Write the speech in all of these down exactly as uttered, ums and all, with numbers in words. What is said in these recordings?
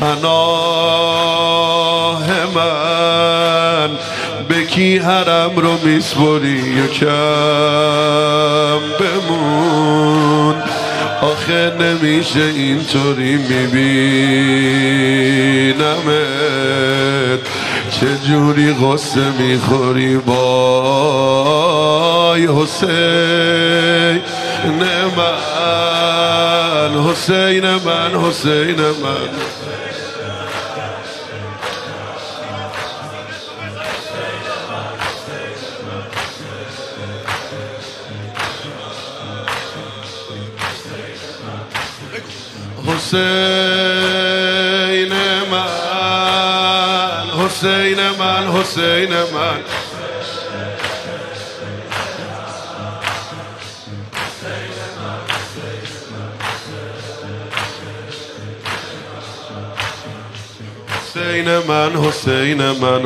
پناه من، به کی حرم رو میسپری یکم بمون. آخه نمیشه اینطوری میبینمت، چجوری غصه میخوری وای حسین من، حسین من، حسین من. حسین من، حسین من، حسین من. حسین من، حسین من،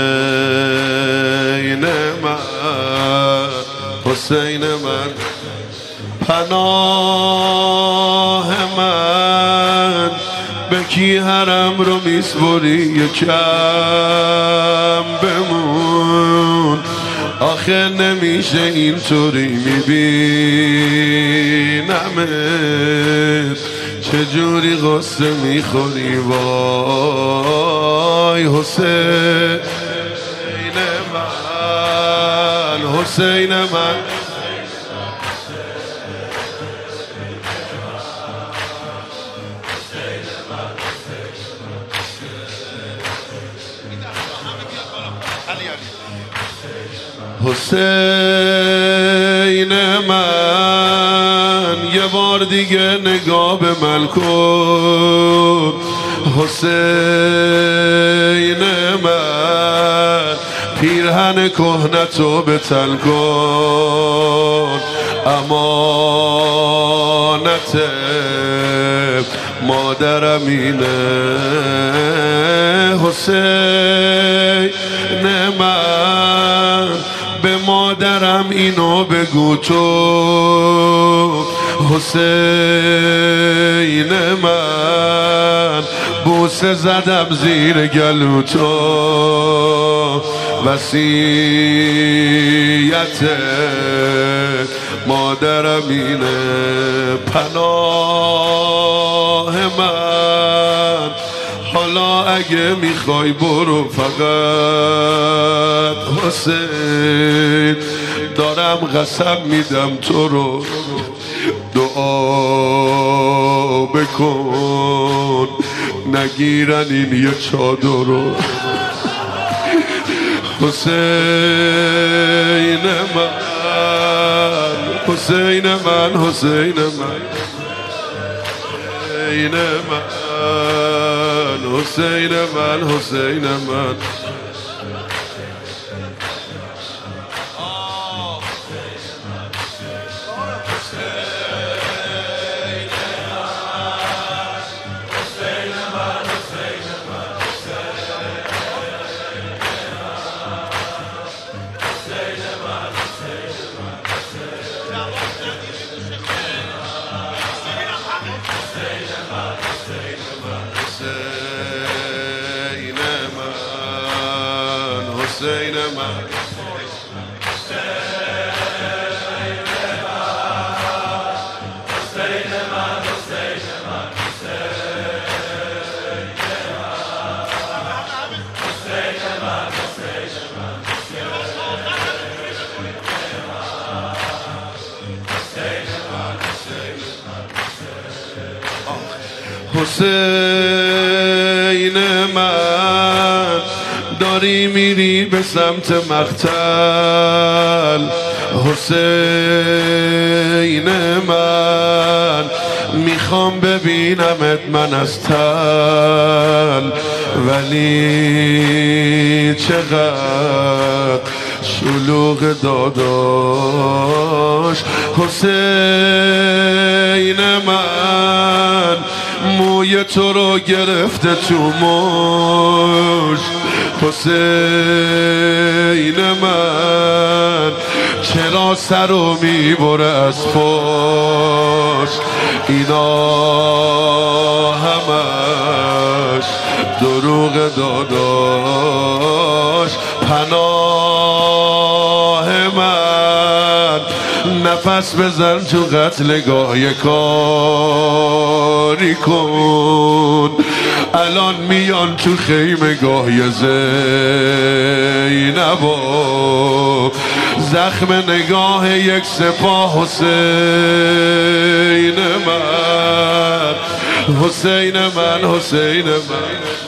حسین من، حسین من. پناه من، به کی حرم رو میسپری یکم بمون. آخه نمیشه اینطوری میبینمت، چجوری غصه میخوری وای حسین من، حسین من. حسین من، یه بار دیگه نگاه به من کن. حسین من، پیرهن کهنتو به تن کن. امانت مادرم اینه حسین من، به مادرم اینو بگو تو. حسین من، بوسه زدم زیر گلو تو. وصیت مادرم اینه پناه من. حالا اگه میخوای برو فقط حسین، دارم قسم میدم تو رو دعا بکن نگیرن این یه چادر رو. حسین من، حسین من، حسین من، حسین من، حسین من، حسین من. حسین من، حسین من، داری میری به سمت مقتل. حسین من، میخوام ببینمت من از تل، ولی چقدر شلوغ داداش. حسین من، موی تو رو گرفته تو مشت. حسین من، چرا سر رو میبره از پشت. اینا همش دروغ داداش پناه من. نفس بزن تو قتلگاه یه کاری کن، الان میان تو خیمگاه یه زینبا، زخم نگاه یک سپاه حسین من، حسین من، حسین من.